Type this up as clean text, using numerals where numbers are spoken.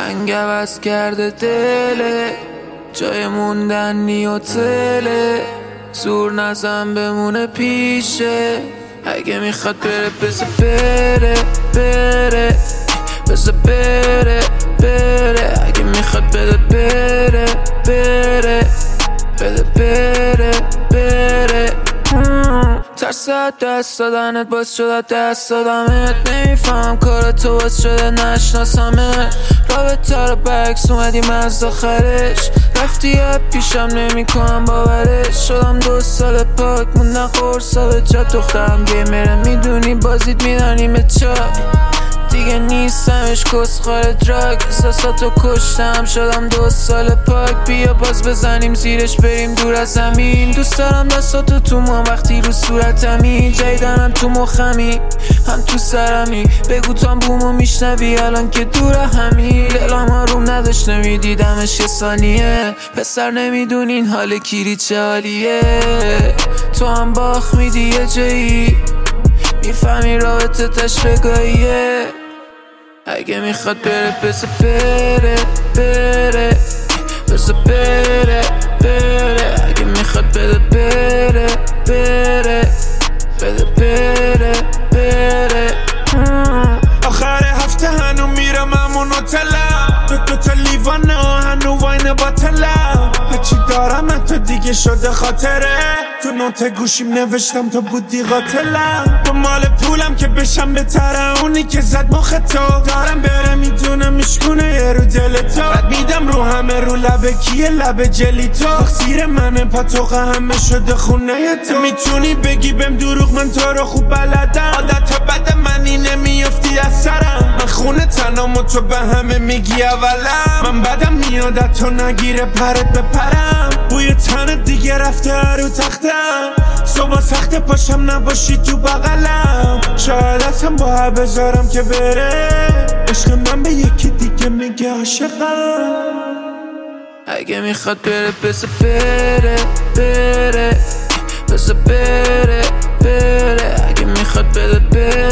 رنگ عوض کرده دله، جای موندن نیوتله، زور نزن بمونه پیشه. اگه میخواد بره بذار بره بره، بذار بره بره. اگه میخواد بده بره بره، بده بره بره. ترس دست دادنت باز شده دست دادمت، نمیفهم کار تو باز شده نشناسمت. رابطه رو برعکس اومدیم از آخرش، رفتی پیشم نمی کنم باورش. شدم 2 سال پاک موندن قرصا به جا، دخترم گیمره میدونی بازیت میدانیم چای. دیگه نیستمش کسخار دراگ، احساساتو کشتم شدم 2 سال پاک. بیا باز بزنیم زیرش بریم دور از زمین. دوست دارم دستاتو تو موام وقتی رو صورتمی، جایدنم تو مخمی هم تو سرمی. بگو تو هم بومو میشنوی الان که دور همی. دلم آروم نداشت نمیدیدمش یه ثانیه، پسر نمیدونین حال کیری چه حالیه. تو هم باخ میدی یه جایی، میفهمی رابطه تشبگاهیه. اگه میخواد بره بذار بره بره، بذار بره بره. اگه میخواد بده بره بره، بده بره بره. آخر هفته هنو میرم همون هتلم، 2 تا لیوان هنو واین باطلم. هرچی دارم حتی دیگه شده خاطره، تو نوت گوشیم نوشتم تو بودی قاتلم. تو مال پولم که بشم بهتره اونی که زد مخ تو. دارم بره میدونم میشکونه یه رو دل تو، بد میدم رو همه رو لبه کیه لبه جلی تو. تقصیر منه پاتوقه همه شده خونه تو. میتونی بگی بهم دروغ من تو رو خوب بلدم، عادت بد منی نمیافتی از سرم. من خونه تنام و تو به همه میگی اولم، من بدم میادت تو نگیره پرت بپرم. بوی تن دیگه رفته رو تختم، صبح سخت پاشم نباشی تو بغلم. شاید اصلا با بذارم که بره، عشق من به یکی دیگه میگه عاشقم. اگه میخواد بره بذار بره بره، بذار بره بره. اگه میخواد بده بره